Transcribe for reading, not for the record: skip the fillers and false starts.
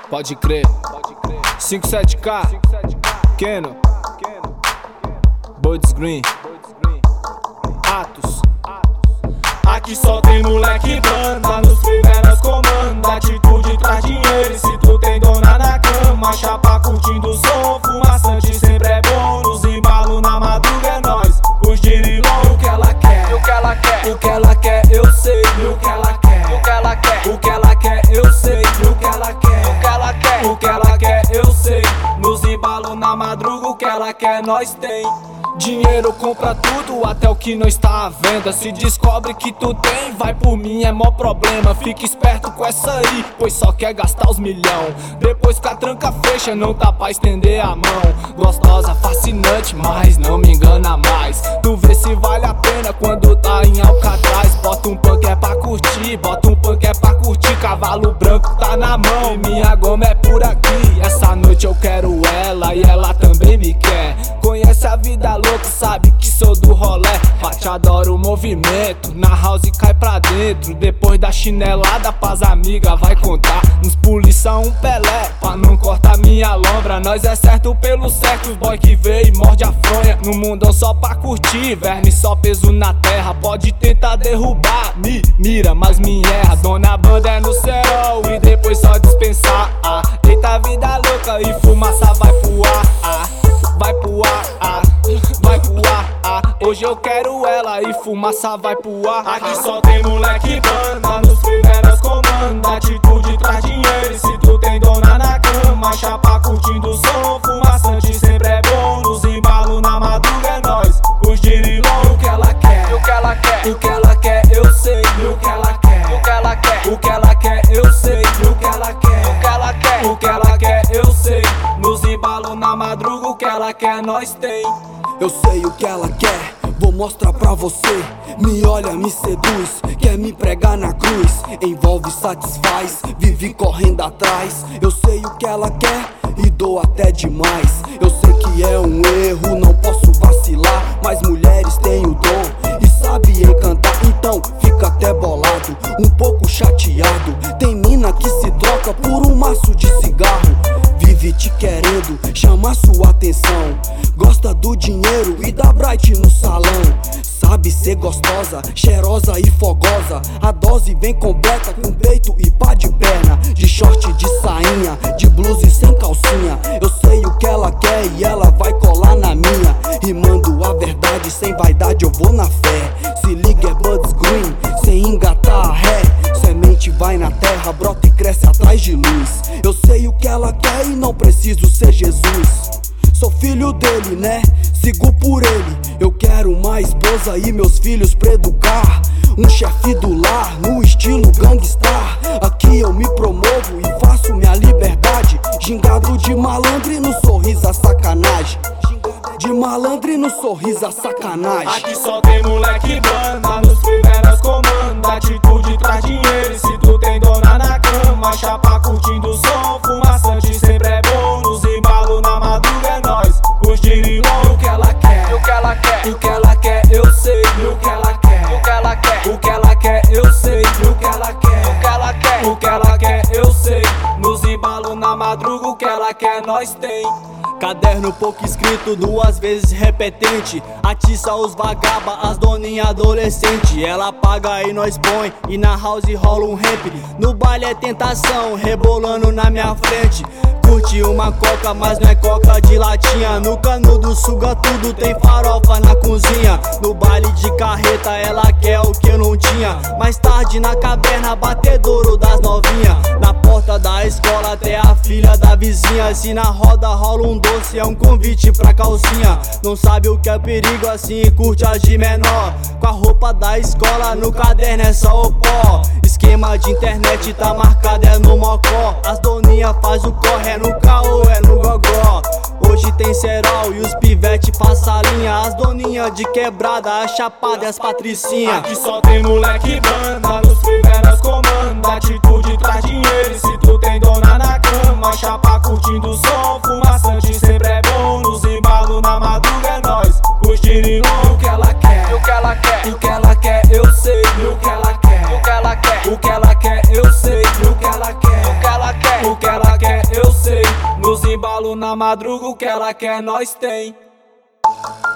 Pode crer. 57K, Keno, Buds Green, Atos. Aqui só tem moleque banda, nos primeros comando. Atitude traz dinheiro e se tu tem dona na cama. Chapa curtindo o som, fumaçante sempre é bom. Nos embalo na madruga é nóis, os dirilão. O que ela quer, o que ela quer, o que ela quer eu sei. O que ela quer, o que ela quer, o que ela quer eu sei. O que ela quer, o que ela quer, o que ela quer eu sei. Nos embalo na madruga, o que ela quer nós tem. Dinheiro compra tudo, até o que não está à venda. Se descobre que tu tem, vai por mim, é mó problema. Fica esperto com essa aí, pois só quer gastar os milhão. Depois que a tranca fecha, não tá pra estender a mão. Gostosa, fascinante, mas não me engana mais. Tu vê se vale a pena quando tá em Alcatraz. Bota um punk é pra curtir, bota um punk é pra curtir. Cavalo branco tá na mão e minha goma é por aqui. Essa noite eu quero ela e ela também me quer. Conhece a vida louca, sabe que sou do rolé. Bate, adoro o movimento, na house cai pra dentro. Depois da chinelada pras amigas vai contar. Uns polícia um Pelé, pra não cortar minha lombra. Nós é certo pelo certo, os boy que veio e morde a fronha. No mundão só pra curtir, verme só peso na terra. Pode tentar derrubar, me mira, mas me erra. Dona banda é no céu e depois só dispensar. Eita vida louca e fumaça vai pro ar. Vai pro ar, vai pro ar. Hoje eu quero ela e fumaça vai pro ar. Aqui só tem moleque banda, nos primeiros comando. Atitude traz dinheiro e se tu tem dona na cama. Chapa curtindo o som, fumaçante sempre é bom. Nos embalo na madruga é nóis, os dirilão. O que ela quer, o que ela quer, o que ela quer eu sei. O que ela quer, o que ela quer, o que ela quer eu sei. O que ela quer, o que ela quer, o que ela quer eu sei. Nos embalo na madruga, o que ela quer nós tem. Eu sei o que ela quer, vou mostrar pra você. Me olha, me seduz, quer me pregar na cruz. Envolve, satisfaz, vive correndo atrás. Eu sei o que ela quer e dou até demais. Eu sei que é um erro, não posso vacilar. Mas mulheres têm o dom e sabe encantar. Então fica até bolado, um pouco chateado. Tem mina que se troca por um maço de cigarro. Vive te querendo, chama sua atenção. Gosta do dinheiro e da Bright no salão. Sabe ser gostosa, cheirosa e fogosa. A dose vem completa com peito e pá de perna. De short, de sainha, de blusa e sem calcinha. Eu sei o que ela quer e ela vai colar na minha. Rimando a verdade, sem vaidade eu vou na fé. Se liga é Buds Green, sem engatar a ré. Semente vai na terra, brota e cresce atrás de luz. Eu sei o que ela quer e não preciso ser Jesus. Sou filho dele, né? Sigo por ele. Eu quero uma esposa e meus filhos pra educar. Um chefe do lar, no estilo gangstar. Aqui eu me promovo e faço minha liberdade. Gingado de malandro e no sorriso a sacanagem. De malandro e no sorriso a sacanagem. Aqui só tem moleque banda, nos primeiros comando. Atitude traz dinheiro e se tu tem dona na cama. Chapa curtindo o som, fumaçante sempre é bom. Nos embalo na madruga é nóis, os dirilão. O que ela quer, o que ela quer, o que ela quer eu sei. O que ela quer, o que ela quer, o que ela quer eu sei. O que ela quer, o que ela quer, o que ela quer eu sei. Nos embalo na madruga, o que ela quer nós tem. Caderno pouco escrito, duas vezes repetente. Atiça os vagaba, as doninha adolescente. Ela paga e nós põe, e na house rola um rap. No baile é tentação, rebolando na minha frente. Curte uma coca, mas não é coca de latinha. No canudo suga tudo, tem farofa na cozinha. No baile de carreta ela quer o que eu não tinha. Mais tarde na caverna, batedouro das novinha. Na porta da escola até a filha da vizinha. Se na roda rola um doce, é um convite pra calcinha. Não sabe o que é perigo assim e curte as de menor. Com a roupa da escola, no caderno é só o pó. Esquema de internet tá marcado, é no mocó. As doninha faz o corre, é no caô, é no gogó. Hoje tem cerol e os pivete passa a linha. As doninha de quebrada, a chapada e as patricinha. Aqui só tem moleque banda, nos primeiros comando. Atitude traz dinheiro e se tu tem dona na cama. Chapa curtindo o som, fumaçante sempre é bom. Nos embalo na madruga é nóis, os dirilão. O que ela quer, o que ela quer, o que ela quer eu sei. O que ela quer, o que ela quer, o que ela quer eu sei. O que ela quer, o que ela quer, o que ela quer rolo na madruga, o que ela quer nós tem.